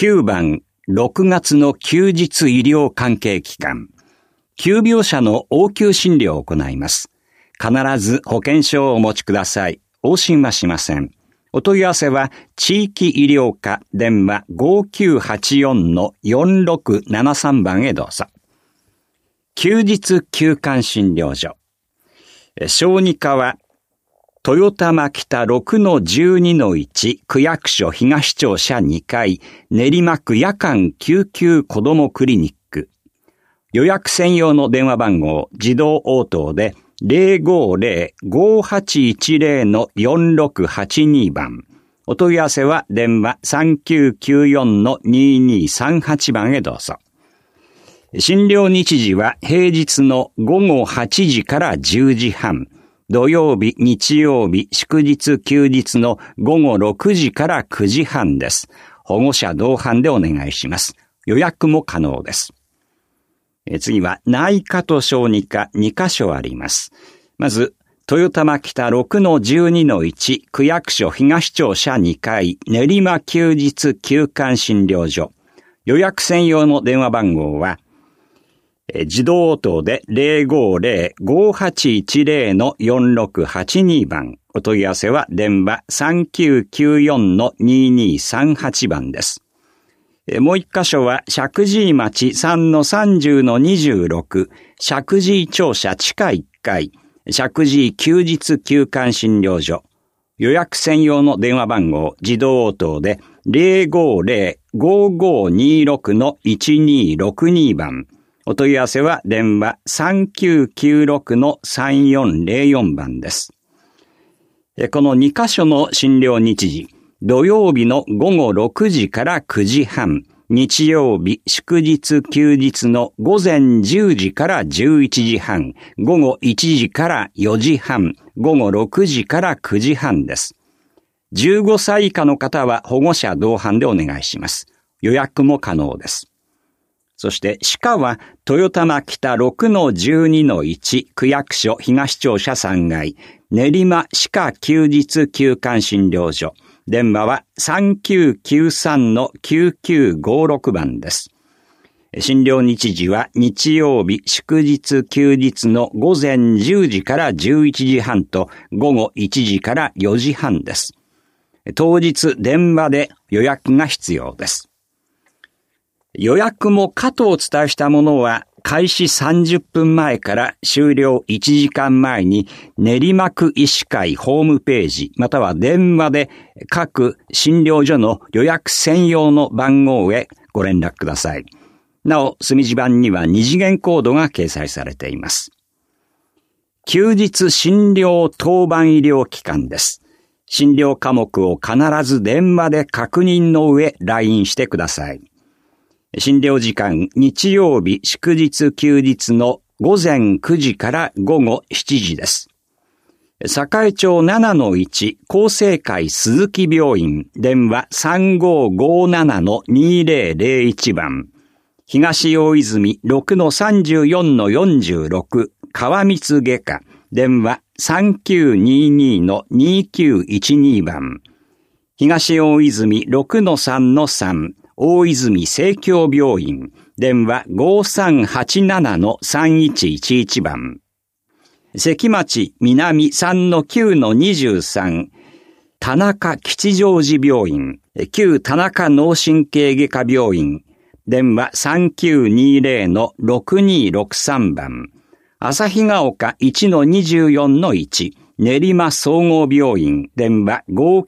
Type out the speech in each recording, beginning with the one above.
9番、6月の休日医療関係機関。急病者の応急診療を行います。必ず保険証をお持ちください。往診はしません。お問い合わせは、地域医療課電話 5984-4673 番へどうぞ。休日休館診療所。小児科は、豊玉北 6-12-1 区役所東庁舎2階練馬区夜間救急子どもクリニック。予約専用の電話番号自動応答で 050-5810-4682 番。お問い合わせは電話 3994-2238 番へどうぞ。診療日時は平日の午後8時から10時半。土曜日、日曜日、祝日、休日の午後6時から9時半です。保護者同伴でお願いします。予約も可能です。次は内科と小児科2カ所あります。まず、豊玉北 6-12-1 区役所東庁舎2階練馬休日休館診療所。予約専用の電話番号は、自動応答で 050-5810-4682 番。お問い合わせは電話 3994-2238 番です。もう一箇所は、石神井町 3-30-26 石神井庁舎地下1階石神井休日休館診療所。予約専用の電話番号自動応答で 050-5526-1262 番。お問い合わせは電話 3996-3404 番です。この2カ所の診療日時、土曜日の午後6時から9時半、日曜日、祝日、休日の午前10時から11時半、午後1時から4時半、午後6時から9時半です。15歳以下の方は保護者同伴でお願いします。予約も可能です。そして歯科は豊玉北 6-12-1 区役所東庁舎3階練馬歯科休日休館診療所。電話は 3993-9956 番です。診療日時は日曜日、祝日、休日の午前10時から11時半と午後1時から4時半です。当日電話で予約が必要です。予約もかとお伝えしたものは開始30分前から終了1時間前に練馬区医師会ホームページまたは電話で各診療所の予約専用の番号へご連絡ください。なお、墨字版には2次元コードが掲載されています。休日診療当番医療機関です。診療科目を必ず電話で確認の上 LINE してください。診療時間、日曜日、祝日、休日の午前9時から午後7時です。栄町 7-1 厚生会鈴木病院、電話 3557-2001 番。東大泉 6-34-46 川光外科、電話 3922-2912 番。東大泉 6-3-3大泉生協病院、電話 5387-3111 番。関町南 3-9-23 田中吉祥寺病院、旧田中脳神経外科病院、電話 3920-6263 番。旭ヶ丘 1-24-1 練馬総合病院、電話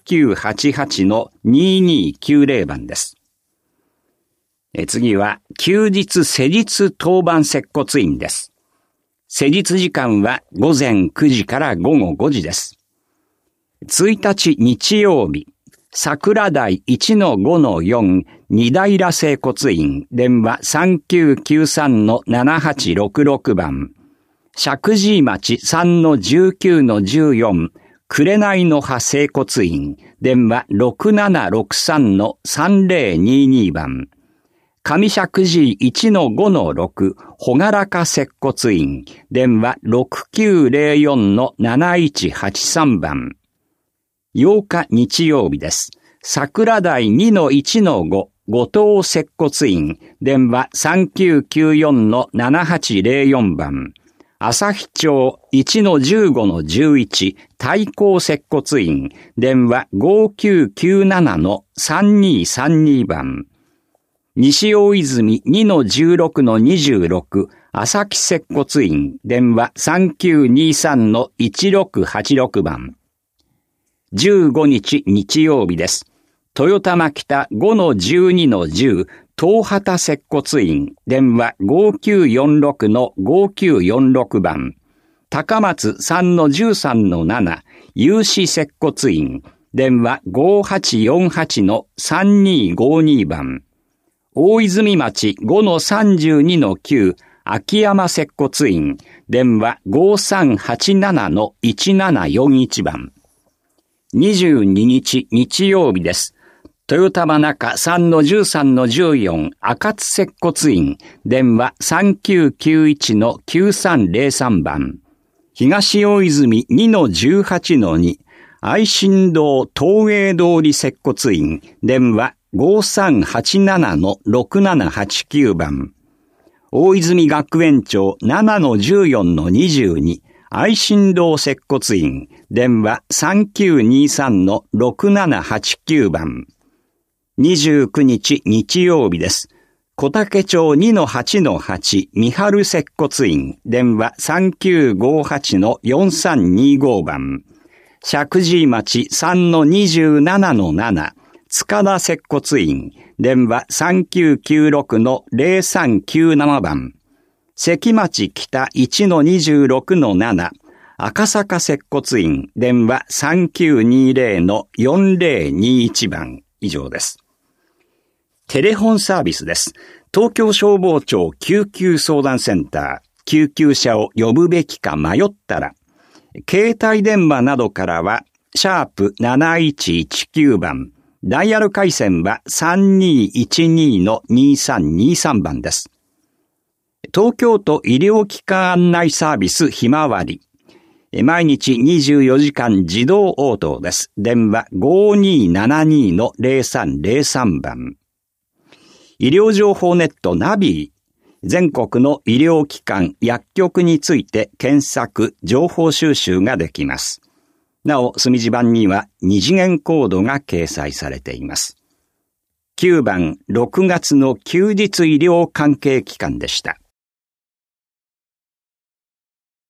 5988-2290 番です。次は、休日施術当番接骨院です。施術時間は午前9時から午後5時です。1日日曜日、桜台 1-5-4 二平整骨院、電話 3993-7866 番。石神井町 3-19-14 紅の葉整骨院、電話 6763-3022 番。上石神井 1-5-6 ほがらか接骨院、電話 6904-7183 番。8日日曜日です。桜台 2-1-5 後藤接骨院、電話 3994-7804 番。旭町 1-15-11 対抗接骨院、電話 5997-3232 番。西大泉 2-16-26 朝木接骨院、電話 3923-1686 番。15日日曜日です。豊玉北 5-12-10 東畑接骨院、電話 5946-5946 番。高松 3-13-7 有志接骨院、電話 5848-3252 番。大泉町 5-32-9 秋山接骨院、電話 5387-1741 番。22日日曜日です。豊玉中 3-13-14 赤津接骨院、電話 3991-9303 番。東大泉 2-18-2 愛新堂東映通り接骨院、電話 5387-6789 番。大泉学園町 7-14-22 愛新堂接骨院、電話 3923-6789 番。29日日曜日です。小竹町 2-8-8 三春接骨院、電話 3958-4325 番。石神井町 3-27-7 塚田接骨院、電話 3996-0397 番。関町北 1-26-7 赤坂接骨院、電話 3920-4021 番。以上です。テレホンサービスです。東京消防庁救急相談センター、救急車を呼ぶべきか迷ったら、携帯電話などからは、#7119 番、ダイヤル回線は 3212-2323 番です。東京都医療機関案内サービスひまわり。毎日24時間自動応答です。電話 5272-0303 番。医療情報ネットナビ。全国の医療機関、薬局について検索、情報収集ができます。なお、墨字版には2次元コードが掲載されています。9番、6月の休日医療関係機関でした。